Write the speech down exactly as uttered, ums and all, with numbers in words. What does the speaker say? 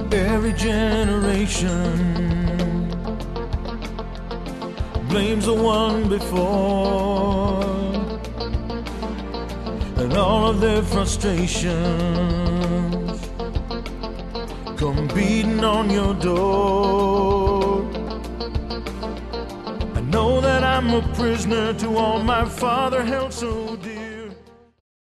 Every generation blames the one before, and all of their frustrations come beating on your door. I know that I'm a prisoner to all my father held so dear.